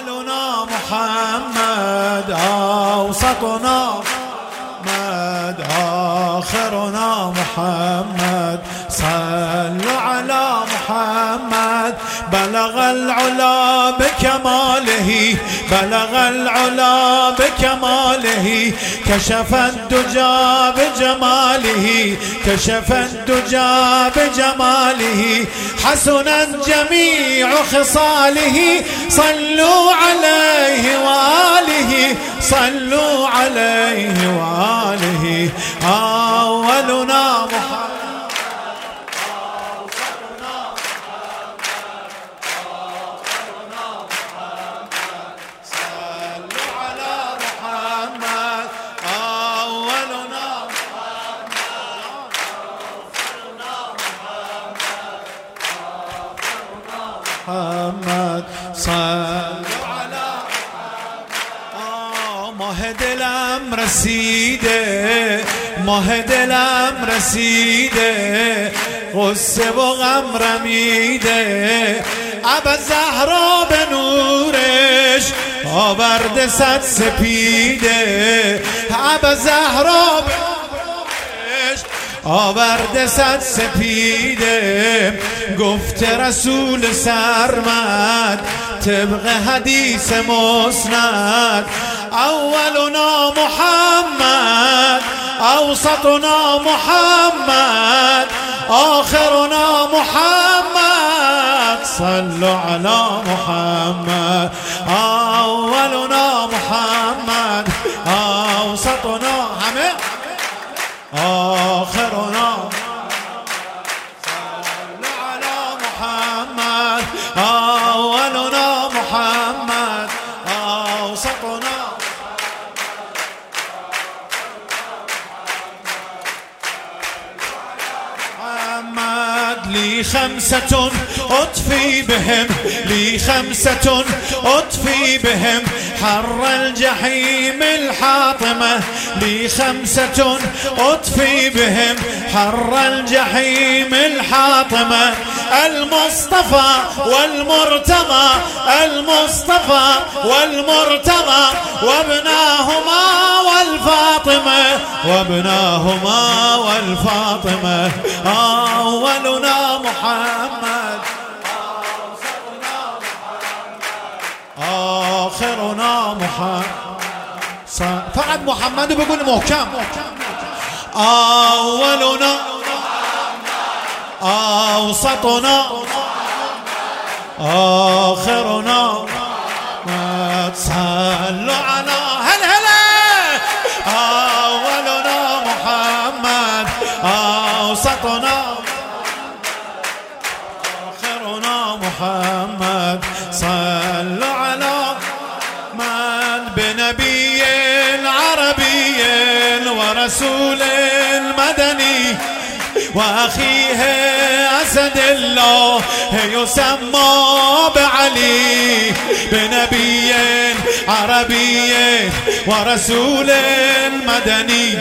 أولنا محمد أوسطنا محمد آخرنا محمد صلوا على محمد بلغ العلا بكماله بلغ العلا بكماله كشف الدجى بجماله كشف الدجى بجماله حسنت جميع خصاله صلوا عليه وآله صلوا عليه وآله أولنا محمد محمد صلوا على ماه دلم رسیده ماه دلم رسیده غصه و غم رمیده ابا زهرا به نورش آورده صد سپیده ابا زهرا به آورده صد سپیده گفت رسول سرمد طبق حدیث مسند اولنا محمد اوسطنا محمد آخرنا محمد صلوا على محمد اولنا محمد اوسطنا همه آخرنا صلوا على محمد أولنا محمد أوسطنا محمد لي خمسة أطفي بهم لي خمسة أطفي بهم حر الجحيم الحاطمة لي خمسة أطفي بهم حر الجحيم الحاطمة المصطفى والمرتضى المصطفى والمرتضى وابناهما والفاطمة وابناهما والفاطمة أولنا محمد آخرنا محمد فقط محمد بقول محكم أولنا أوسطنا آخرنا صلوا على هلا أولنا محمد أوسطنا آخرنا محمد صلوا على من بنبي عربي ورسول مدني وأخيه أسد الله يسمى بعلي بنبي عربي ورسول مدني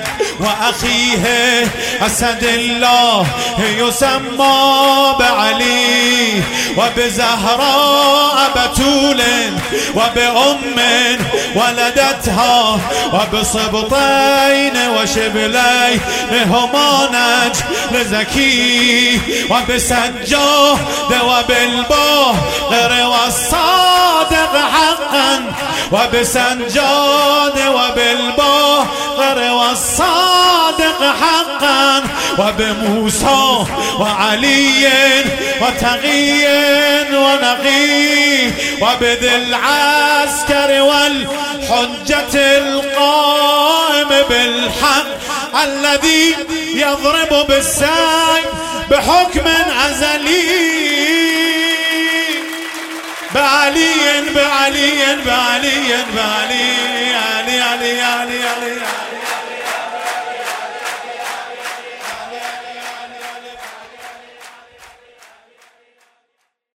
وأخيه أسد الله يسمى بعلي وبزهراء بتول وبأم ولدتها وبصبطين وشبلين هما نجل زكي وبسجاد وبالباهر والصادق حقا وبسجاد وبالباهر والصادق حقا وبموسى وعلي وتقي ونقي وبذي العسكر والحجة القائم بالحق الذي يضرب بالسيف بحكم أزلي بعلي بعلي بعلي بعلي